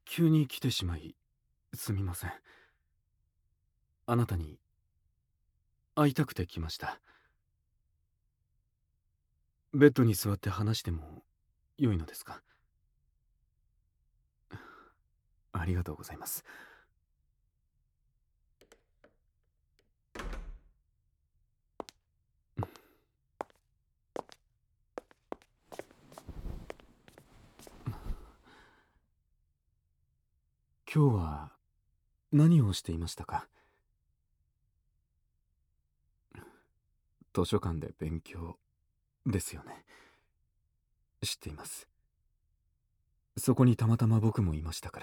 急に来てしまいすみません。あなたに会いたくて来ました。ベッドに座って話しても良いのですか？ありがとうございます。今日は何をしていましたか？図書館で勉強ですよね。知っています。そこにたまたま僕もいましたから。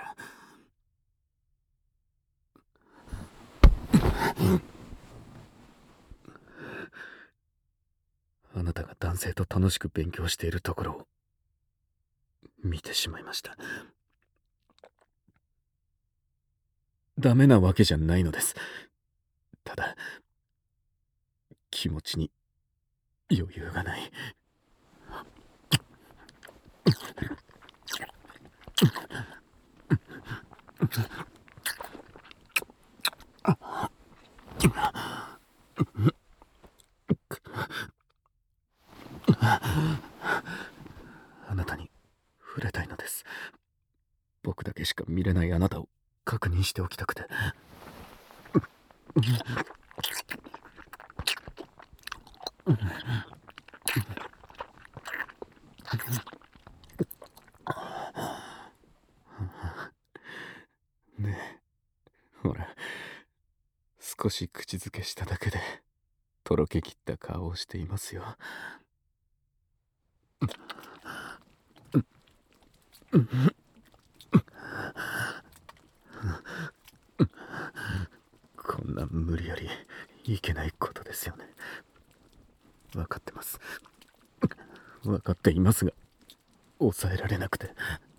あなたが男性と楽しく勉強しているところを見てしまいました。ダメなわけじゃないのです。ただ気持ちに余裕がない。あなたに触れたいのです。僕だけしか見れないあなたを確認しておきたくて。ねえ、ほら、少し口づけしただけでとろけきった顔をしていますよ。こんな無理やりいけないことですよね。分かってます。分かっていますが、抑えられなくて。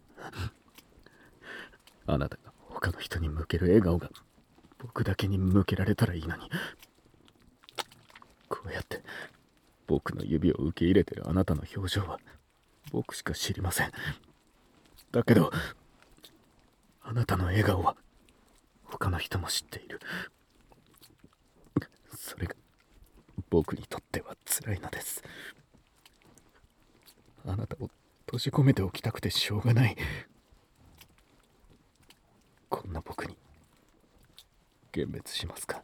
あなたが他の人に向ける笑顔が僕だけに向けられたらいいのに。こうやって僕の指を受け入れてるあなたの表情は僕しか知りません。だけどあなたの笑顔は他の人も知っている。それが僕にとっては辛いのです。あなたを閉じ込めておきたくてしょうがない。こんな僕に幻滅しますか？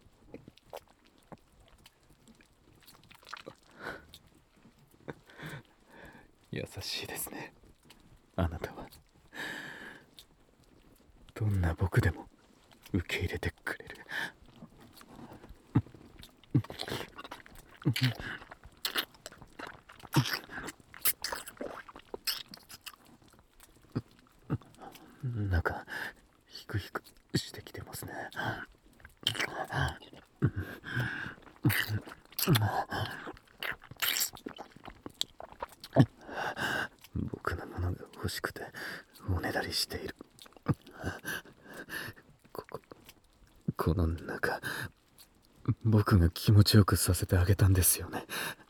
優しいですね、あなたは。どんな僕でも受け入れてくれる。なんかヒクヒクしてきてますね。僕のものが欲しくておねだりしている。この中、僕が気持ちよくさせてあげたんですよね。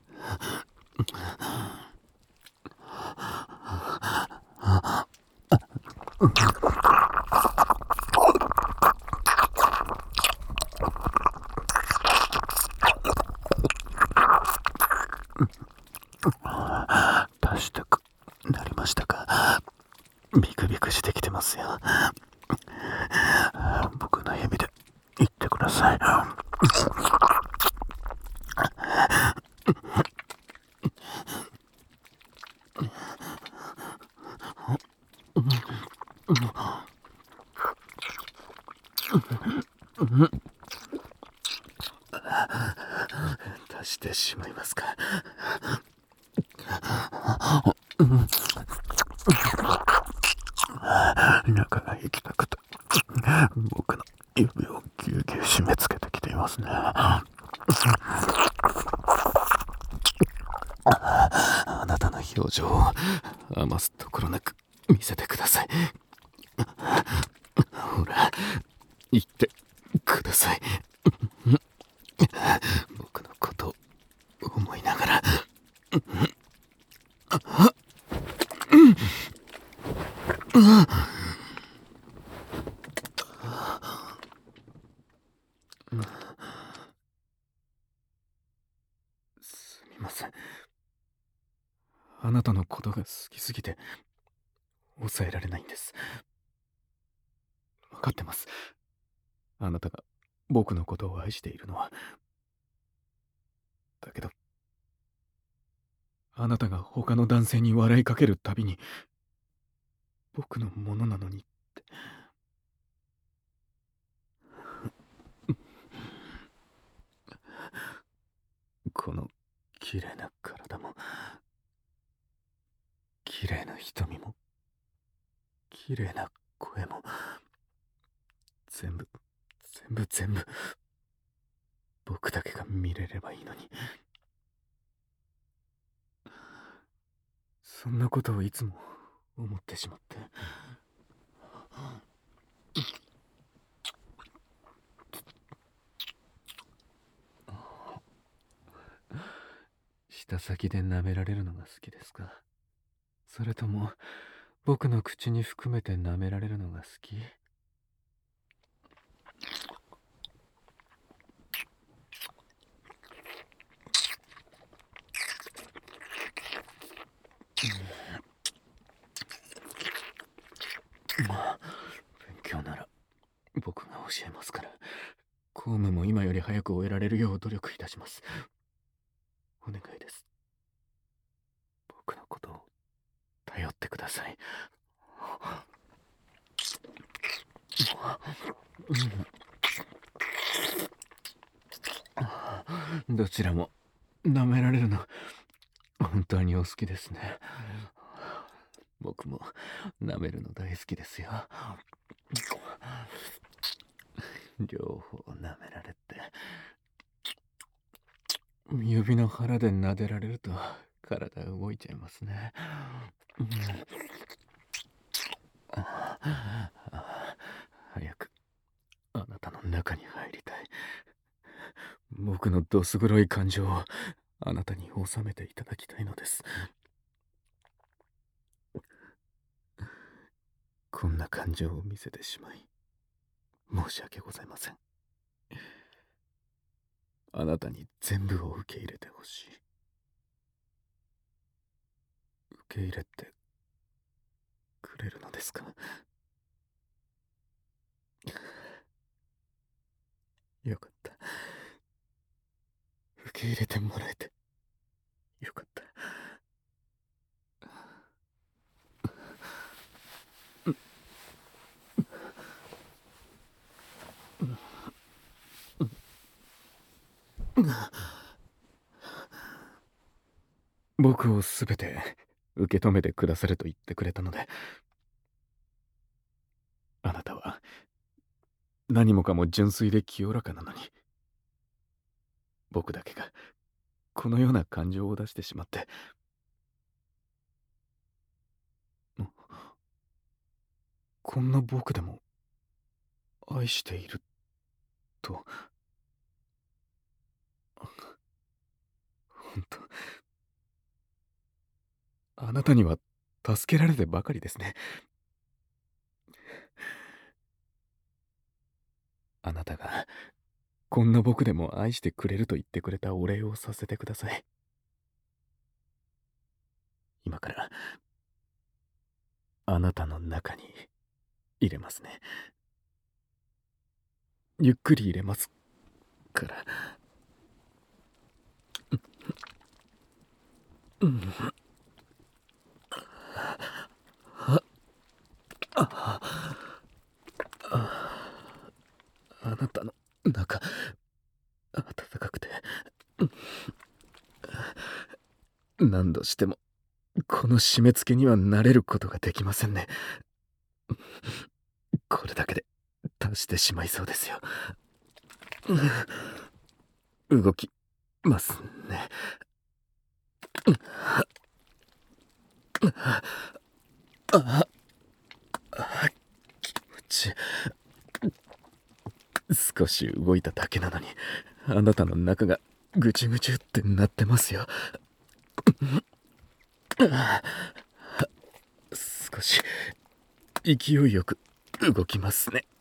出したくなりましたか？ビクビクしてきてますよ。僕の指で言ってください。出してしまいますか？中が行きたくて僕の指をぎゅうぎゅう締め付けてきていますね。あなたの表情を余すところなく見せてください。ほら、言ってください。僕のことを思いながら。 好きすぎて抑えられないんです。分かってます。あなたが僕のことを愛しているのは。だけど、あなたが他の男性に笑いかけるたびに、僕のものなのにって。この綺麗な体も、綺麗な瞳も、綺麗な声も、全部、全部、僕だけが見れればいいのに。そんなことをいつも思ってしまって。舌先で舐められるのが好きですか？それとも僕の口に含めて舐められるのが好き？まあ、勉強なら僕が教えますから、公務も今より早く終えられるよう努力いたします。お願いです。僕のことを頼ってください。どちらも舐められるの本当にお好きですね。僕も舐めるの大好きですよ。両方舐められて、指の腹で撫でられると体動いちゃいますね。早くあなたの中に入りたい。僕のどす黒い感情をあなたに収めていただきたいのです。こんな感情を見せてしまい申し訳ございません。あなたに全部を受け入れてほしい。受け入れてくれるのですか？よかった。受け入れてもらえてよかった。僕をすべて受け止めてくださると言ってくれたので、あなたは何もかも純粋で清らかなのに、僕だけがこのような感情を出してしまって。こんな僕でも愛していると。本当、あなたには助けられてばかりですね。あなたがこんな僕でも愛してくれると言ってくれたお礼をさせてください。今からあなたの中に入れますね。ゆっくり入れますから。あなたの中暖かくて、何度してもこの締め付けには慣れることができませんね。これだけで達してしまいそうですよ。動きますね。気持ち少し動いただけなのに、あなたの中がぐちゅぐちゅってなってますよ。少し勢いよく動きますね。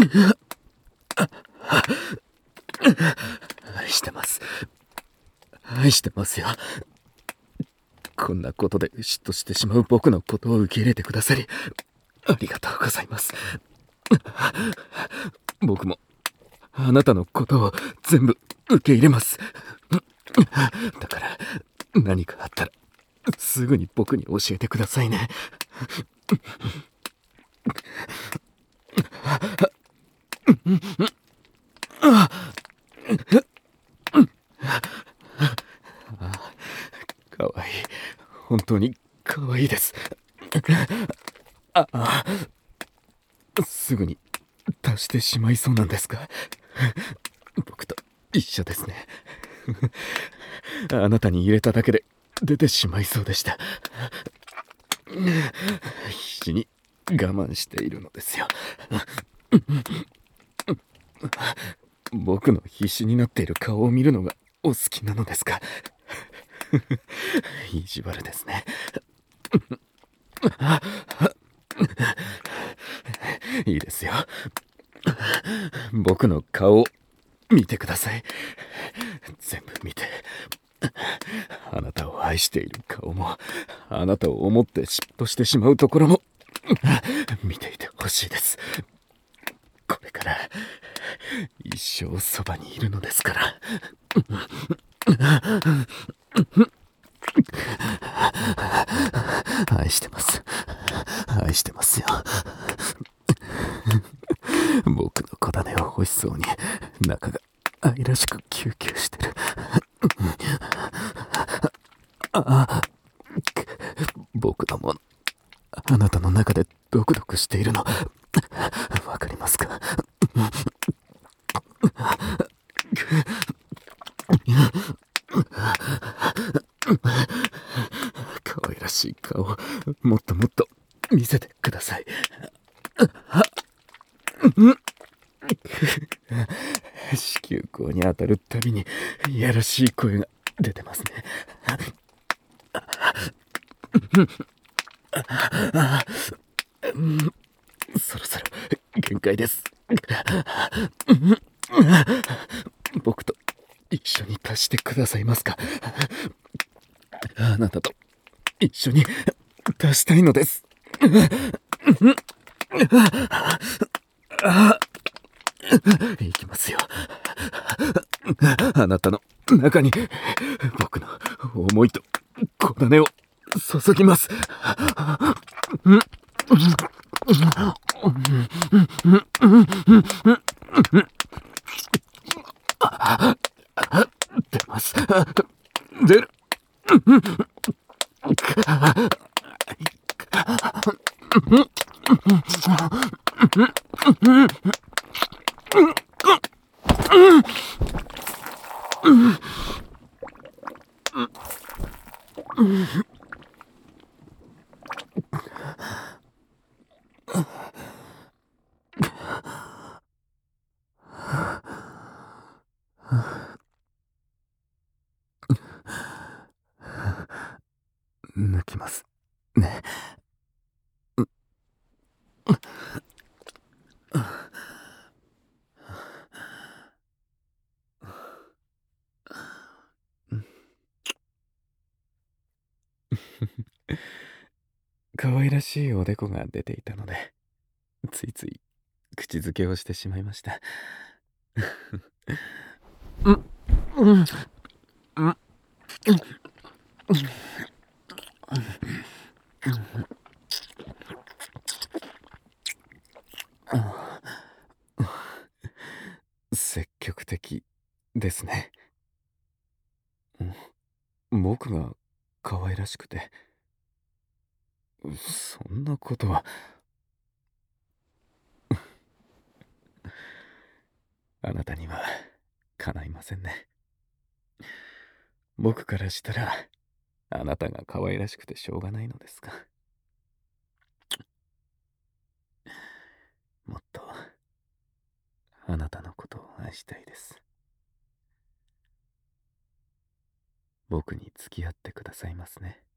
愛してます。 愛してますよ。こんなことで嫉妬してしまう僕のことを受け入れてくださり、ありがとうございます。僕もあなたのことを全部受け入れます。だから何かあったらすぐに僕に教えてくださいね。かわいい。本当にかわいいです。すぐに足してしまいそうなんですが、僕と一緒ですね。あなたに入れただけで出てしまいそうでした。必死に我慢しているのですよ。僕の必死になっている顔を見るのがお好きなのですか？意地悪ですね。いいですよ。僕の顔を見てください。全部見て。あなたを愛している顔も、あなたを思って嫉妬してしまうところも見ていてほしいです。これから一生そばにいるのですから。愛してます。愛してますよ。僕の小種を欲しそうに中が愛らしくキューキューしてる。僕のもの、あなたの中でドクドクしているのわかりますか？可愛らしい顔、もっともっと見せてください。子宮口に当たるたびにいやらしい声が出てますね。そろそろ限界です。僕と一緒に足してくださいますか？あなたと一緒に足したいのです。いきますよ。あなたの中に僕の思いと小種を注ぎます。出ます。出る。抜きますね。可愛らしいおでこが出ていたので、ついつい口づけをしてしまいました。積極的ですね。僕が可愛らしくて、そんなことは。あなたには叶いませんね。僕からしたらあなたが可愛らしくてしょうがないのですが、もっとあなたのことを愛したいです。僕に付き合ってくださいますね。